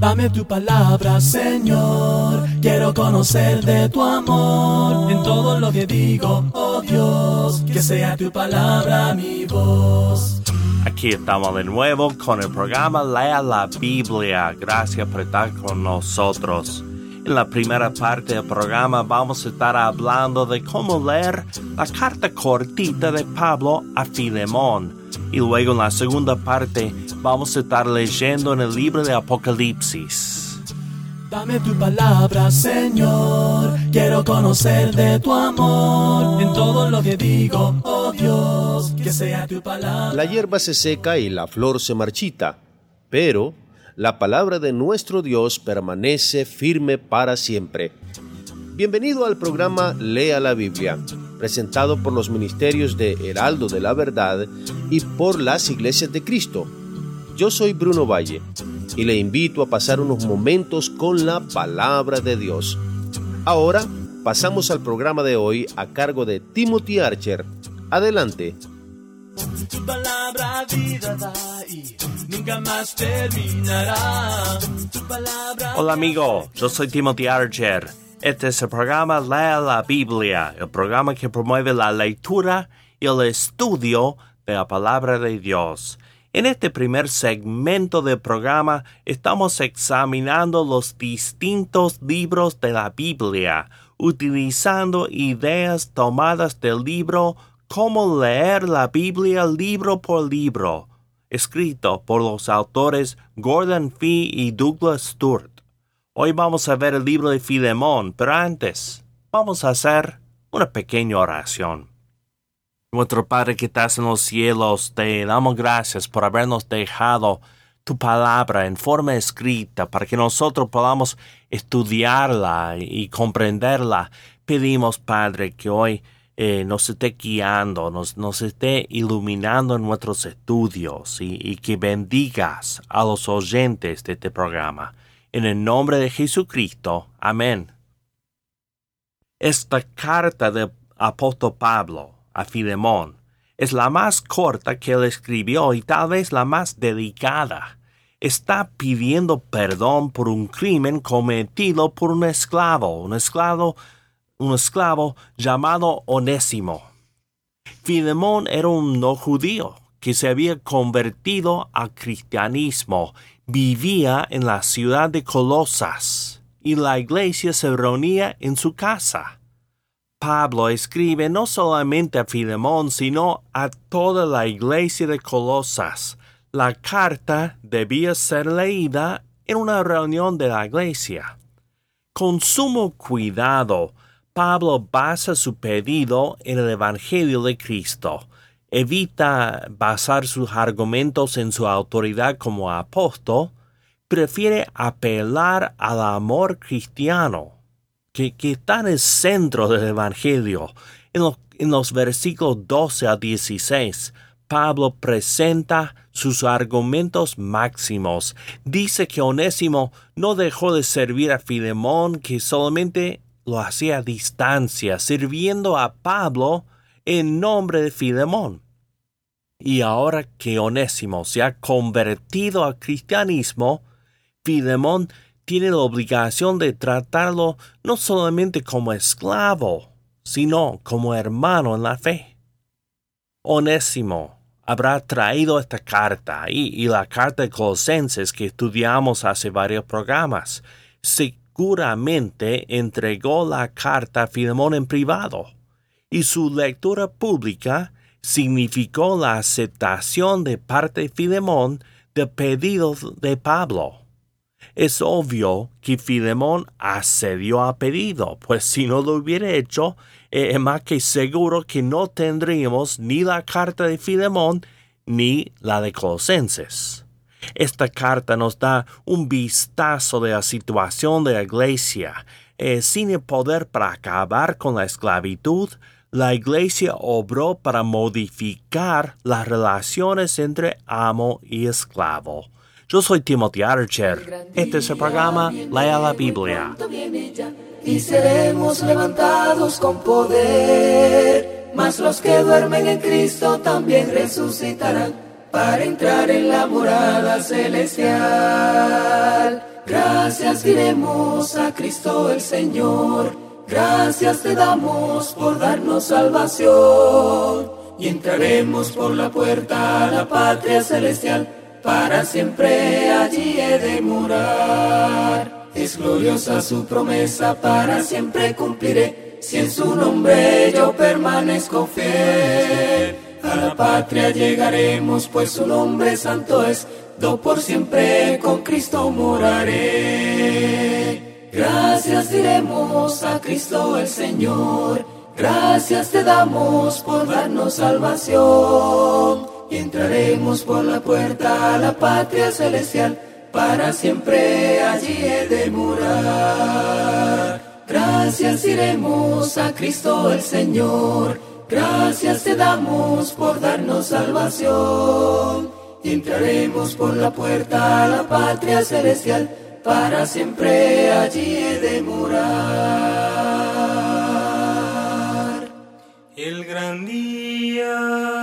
Dame tu palabra, Señor, quiero conocer de tu amor. En todo lo que digo, oh Dios, que sea tu palabra mi voz. Aquí estamos de nuevo con el programa Lea la Biblia. Gracias por estar con nosotros. En la primera parte del programa vamos a estar hablando de cómo leer la carta cortita de Pablo a Filemón. Y luego en la segunda parte vamos a estar leyendo en el libro de Apocalipsis. Dame tu palabra, Señor, quiero conocer de tu amor. En todo lo que digo, oh Dios, que sea tu palabra. La hierba se seca y la flor se marchita, pero la palabra de nuestro Dios permanece firme para siempre. Bienvenido al programa Lea la Biblia, presentado por los ministerios de Heraldo de la Verdad y por las Iglesias de Cristo. Yo soy Bruno Valle y le invito a pasar unos momentos con la palabra de Dios. Ahora pasamos al programa de hoy a cargo de Timothy Archer. Adelante. Tu palabra vida da y nunca más terminará. Tu palabra... Hola amigo, yo soy Timothy Archer. Este es el programa Lea la Biblia, el programa que promueve la lectura y el estudio de la palabra de Dios. En este primer segmento del programa estamos examinando los distintos libros de la Biblia, utilizando ideas tomadas del libro Cómo leer la Biblia libro por libro, escrito por los autores Gordon Fee y Douglas Stewart. Hoy vamos a ver el libro de Filemón, pero antes vamos a hacer una pequeña oración. Nuestro Padre que estás en los cielos, te damos gracias por habernos dejado tu palabra en forma escrita para que nosotros podamos estudiarla y comprenderla. Pedimos, Padre, que hoy nos esté guiando, nos esté iluminando en nuestros estudios y que bendigas a los oyentes de este programa. En el nombre de Jesucristo. Amén. Esta carta del apóstol Pablo a Filemón es la más corta que él escribió y tal vez la más dedicada. Está pidiendo perdón por un crimen cometido por un esclavo llamado Onésimo. Filemón era un no judío que se había convertido al cristianismo. Vivía en la ciudad de Colosas y la iglesia se reunía en su casa. Pablo escribe no solamente a Filemón, sino a toda la iglesia de Colosas. La carta debía ser leída en una reunión de la iglesia. Con sumo cuidado, Pablo basa su pedido en el Evangelio de Cristo. Evita basar sus argumentos en su autoridad como apóstol. Prefiere apelar al amor cristiano que está en el centro del Evangelio. En los versículos 12 a 16, Pablo presenta sus argumentos máximos. Dice que Onésimo no dejó de servir a Filemón, que solamente lo hacía a distancia, sirviendo a Pablo en nombre de Filemón. Y ahora que Onésimo se ha convertido al cristianismo, Filemón tiene la obligación de tratarlo no solamente como esclavo, sino como hermano en la fe. Onésimo habrá traído esta carta y la carta de Colosenses que estudiamos hace varios programas. Seguramente entregó la carta a Filemón en privado, y su lectura pública significó la aceptación de parte de Filemón del pedido de Pablo. Es obvio que Filemón accedió al pedido, pues si no lo hubiera hecho, es más que seguro que no tendríamos ni la carta de Filemón ni la de Colosenses. Esta carta nos da un vistazo de la situación de la iglesia. Sin el poder para acabar con la esclavitud, la iglesia obró para modificar las relaciones entre amo y esclavo. Yo soy Timothy Archer. Este es el programa Lea la Biblia. Y seremos levantados con poder, mas los que duermen en Cristo también resucitarán para entrar en la morada celestial. Gracias diremos a Cristo el Señor, gracias te damos por darnos salvación. Y entraremos por la puerta a la patria celestial, para siempre allí he de morar. Es gloriosa su promesa, para siempre cumpliré, si en su nombre yo permanezco fiel. A la patria llegaremos, pues su nombre santo es, do por siempre con Cristo moraré. Gracias diremos a Cristo el Señor, gracias te damos por darnos salvación. Y entraremos por la puerta a la patria celestial, para siempre allí he de morar. Gracias diremos a Cristo el Señor, gracias te damos por darnos salvación. Y entraremos por la puerta a la patria celestial, para siempre allí he de morar. El gran día,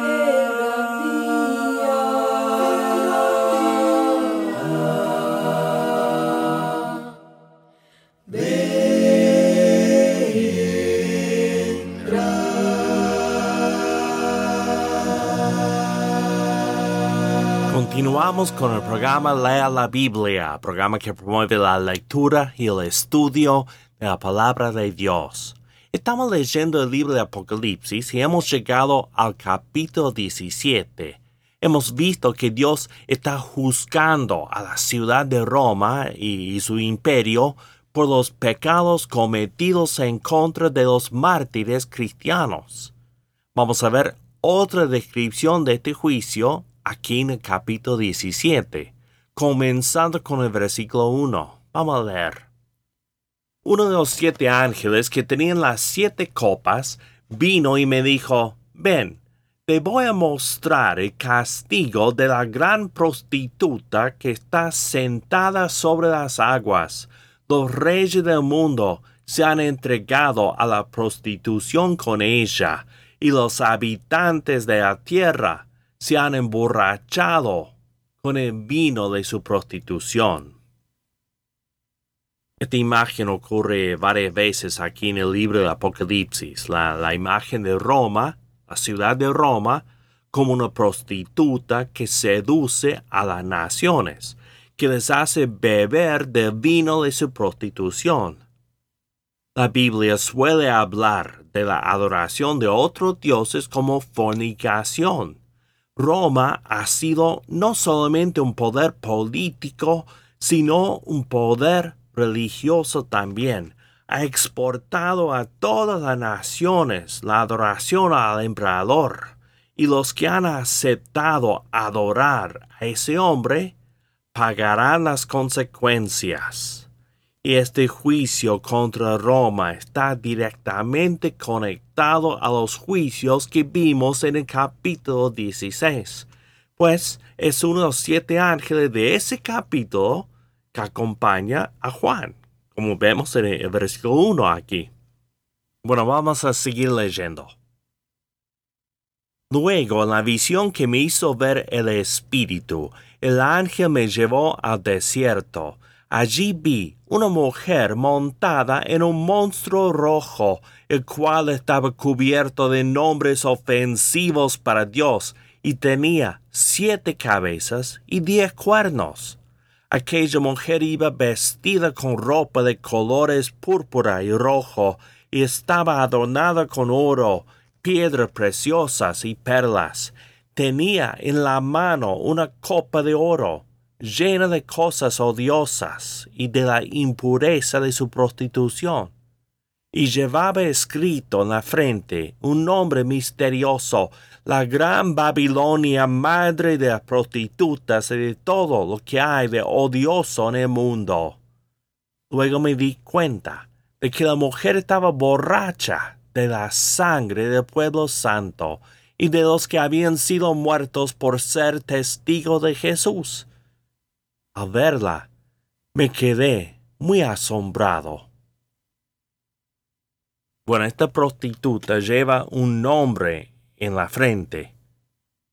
Continuamos con el programa Lea la Biblia, programa que promueve la lectura y el estudio de la palabra de Dios. Estamos leyendo el libro de Apocalipsis y hemos llegado al capítulo 17. Hemos visto que Dios está juzgando a la ciudad de Roma y su imperio por los pecados cometidos en contra de los mártires cristianos. Vamos a ver otra descripción de este juicio aquí en el capítulo 17, comenzando con el versículo 1. Vamos a leer. Uno de los 7 ángeles que tenían las 7 copas vino y me dijo: Ven, te voy a mostrar el castigo de la gran prostituta que está sentada sobre las aguas. Los reyes del mundo se han entregado a la prostitución con ella, y los habitantes de la tierra se han emborrachado con el vino de su prostitución. Esta imagen ocurre varias veces aquí en el libro de Apocalipsis. La imagen de Roma, la ciudad de Roma, como una prostituta que seduce a las naciones, que les hace beber del vino de su prostitución. La Biblia suele hablar de la adoración de otros dioses como fornicación. Roma ha sido no solamente un poder político, sino un poder religioso también. Ha exportado a todas las naciones la adoración al emperador, y los que han aceptado adorar a ese hombre pagarán las consecuencias. Y este juicio contra Roma está directamente conectado a los juicios que vimos en el capítulo 16, pues es uno de los 7 ángeles de ese capítulo que acompaña a Juan, como vemos en el versículo 1 aquí. Bueno, vamos a seguir leyendo. Luego, en la visión que me hizo ver el Espíritu, el ángel me llevó al desierto. Allí vi una mujer montada en un monstruo rojo, el cual estaba cubierto de nombres ofensivos para Dios y tenía 7 cabezas y 10 cuernos. Aquella mujer iba vestida con ropa de colores púrpura y rojo y estaba adornada con oro, piedras preciosas y perlas. Tenía en la mano una copa de oro, llena de cosas odiosas y de la impureza de su prostitución. Y llevaba escrito en la frente un nombre misterioso: la Gran Babilonia, madre de las prostitutas y de todo lo que hay de odioso en el mundo. Luego me di cuenta de que la mujer estaba borracha de la sangre del pueblo santo y de los que habían sido muertos por ser testigos de Jesús. Al verla, me quedé muy asombrado. Bueno, esta prostituta lleva un nombre en la frente: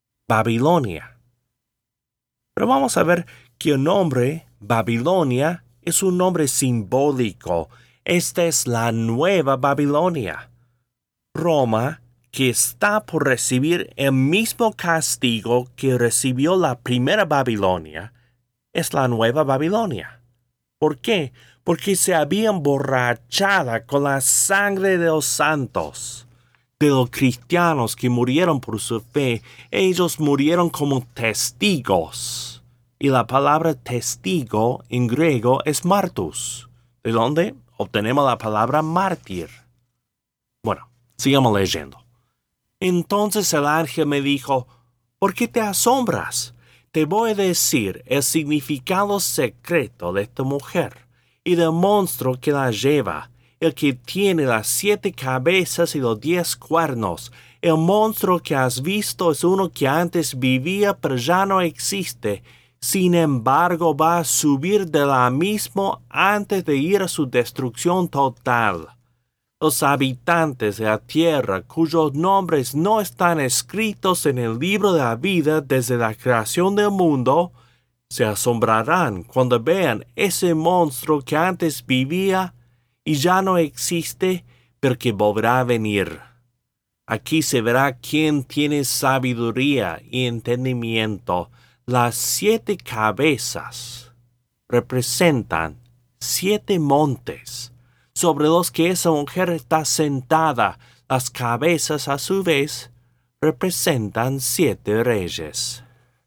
Babilonia. Pero vamos a ver que el nombre Babilonia es un nombre simbólico. Esta es la Nueva Babilonia. Roma, que está por recibir el mismo castigo que recibió la primera Babilonia, es la Nueva Babilonia. ¿Por qué? Porque se había emborrachada con la sangre de los santos, de los cristianos que murieron por su fe. Ellos murieron como testigos. Y la palabra testigo en griego es martus, de donde obtenemos la palabra mártir. Bueno, sigamos leyendo. Entonces el ángel me dijo, ¿por qué te asombras? Te voy a decir el significado secreto de esta mujer y del monstruo que la lleva, el que tiene las 7 cabezas y los 10 cuernos. El monstruo que has visto es uno que antes vivía pero ya no existe. Sin embargo, va a subir del abismo antes de ir a su destrucción total. Los habitantes de la tierra, cuyos nombres no están escritos en el libro de la vida desde la creación del mundo, se asombrarán cuando vean ese monstruo que antes vivía y ya no existe, pero que volverá a venir. Aquí se verá quién tiene sabiduría y entendimiento. Las 7 cabezas representan 7 montes sobre los que esa mujer está sentada. Las cabezas, a su vez, representan 7 reyes.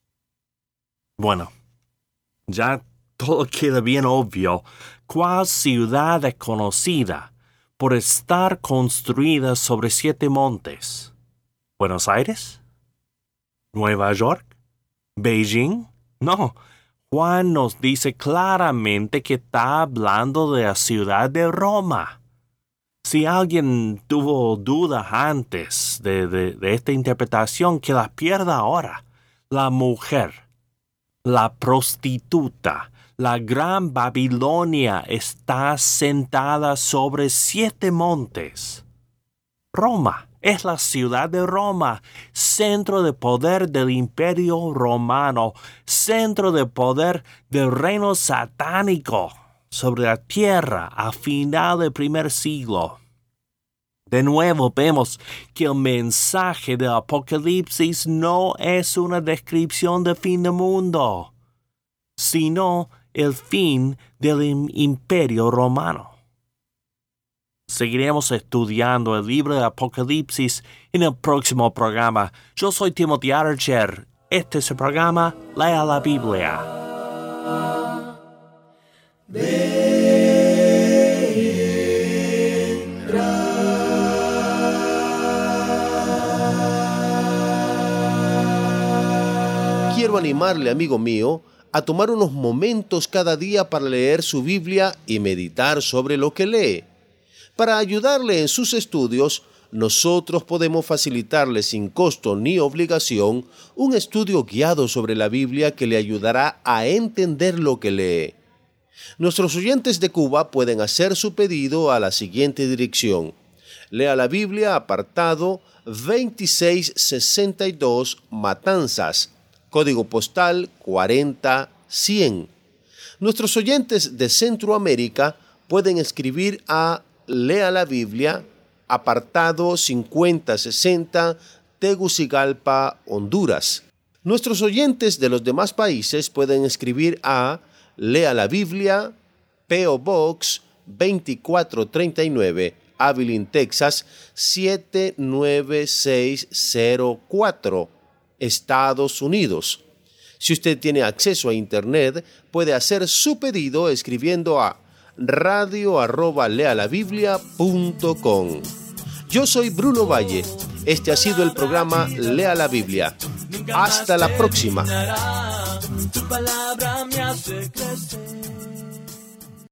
Bueno, ya todo queda bien obvio. ¿Cuál ciudad es conocida por estar construida sobre 7 montes? ¿Buenos Aires? ¿Nueva York? ¿Beijing? No. Juan nos dice claramente que está hablando de la ciudad de Roma. Si alguien tuvo dudas antes de esta interpretación, que la pierda ahora. La mujer, la prostituta, la gran Babilonia está sentada sobre 7 montes. Roma es la ciudad de Roma, centro de poder del imperio romano, centro de poder del reino satánico sobre la tierra a final del primer siglo. De nuevo vemos que el mensaje del Apocalipsis no es una descripción del fin del mundo, sino el fin del imperio romano. Seguiremos estudiando el libro de Apocalipsis en el próximo programa. Yo soy Timothy Archer. Este es el programa Lea la Biblia. Quiero animarle, amigo mío, a tomar unos momentos cada día para leer su Biblia y meditar sobre lo que lee. Para ayudarle en sus estudios, nosotros podemos facilitarle sin costo ni obligación un estudio guiado sobre la Biblia que le ayudará a entender lo que lee. Nuestros oyentes de Cuba pueden hacer su pedido a la siguiente dirección. Lea la Biblia, apartado 2662, Matanzas, código postal 40100. Nuestros oyentes de Centroamérica pueden escribir a Lea la Biblia, apartado 5060, Tegucigalpa, Honduras. Nuestros oyentes de los demás países pueden escribir a Lea la Biblia, P.O. Box 2439, Abilene, Texas 79604, Estados Unidos. Si usted tiene acceso a Internet, puede hacer su pedido escribiendo a radio@lealabiblia.com. Yo soy Bruno Valle. Este ha sido el programa Lea la Biblia. Hasta la próxima. Tu palabra me hace crecer.